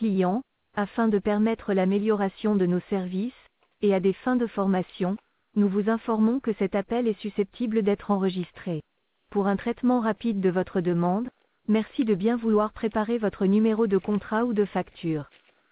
client, afin de permettre l'amélioration de nos services, et à des fins de formation, nous vous informons que cet appel est susceptible d'être enregistré. Pour un traitement rapide de votre demande, merci de bien vouloir préparer votre numéro de contrat ou de facture.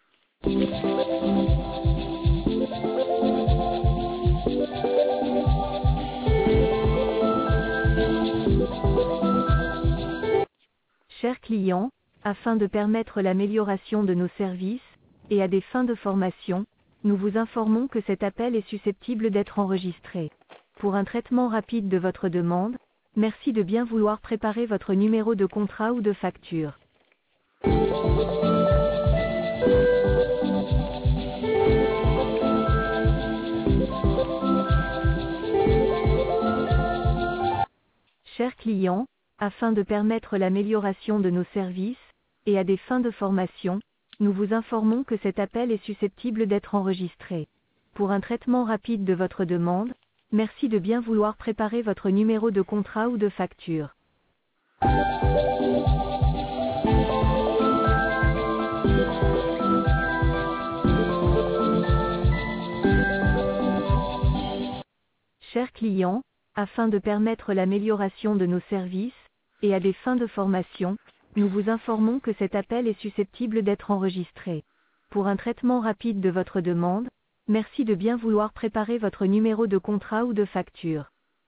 Chers clients, afin de permettre l'amélioration de nos services, et à des fins de formation, nous vous informons que cet appel est susceptible d'être enregistré. Pour un traitement rapide de votre demande, merci de bien vouloir préparer votre numéro de contrat ou de facture. Chers clients, afin de permettre l'amélioration de nos services, et à des fins de formation, nous vous informons que cet appel est susceptible d'être enregistré. Pour un traitement rapide de votre demande, merci de bien vouloir préparer votre numéro de contrat ou de facture. Chers clients, afin de permettre l'amélioration de nos services, et à des fins de formation, nous vous informons que cet appel est susceptible d'être enregistré. Pour un traitement rapide de votre demande, merci de bien vouloir préparer votre numéro de contrat ou de facture.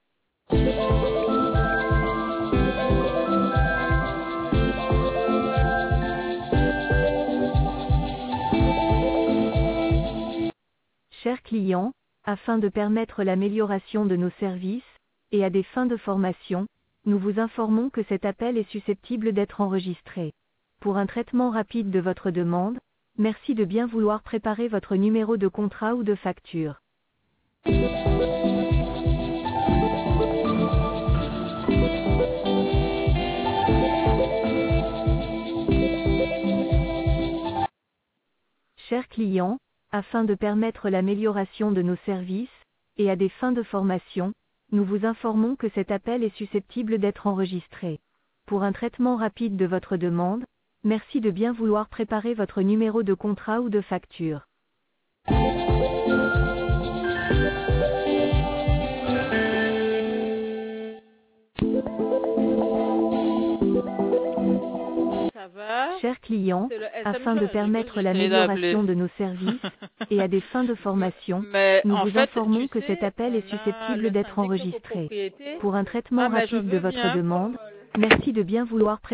Chers clients, afin de permettre l'amélioration de nos services, et à des fins de formation, nous vous informons que cet appel est susceptible d'être enregistré. Pour un traitement rapide de votre demande, merci de bien vouloir préparer votre numéro de contrat ou de facture. Chers clients, afin de permettre l'amélioration de nos services, et à des fins de formation, nous vous informons que cet appel est susceptible d'être enregistré. Pour un traitement rapide de votre demande, merci de bien vouloir préparer votre numéro de contrat ou de facture. Ça va? Chers clients, C'est le afin de SMS. permettre J'essayais l'amélioration d'appeler. de nos services, et à des fins de formation, Mais nous en vous fait, informons tu que sais, cet appel est on a susceptible le d'être syndic de enregistré. copropriété. Pour un traitement Ah, mais je rapide de veux votre bien. demande, merci de bien vouloir préparer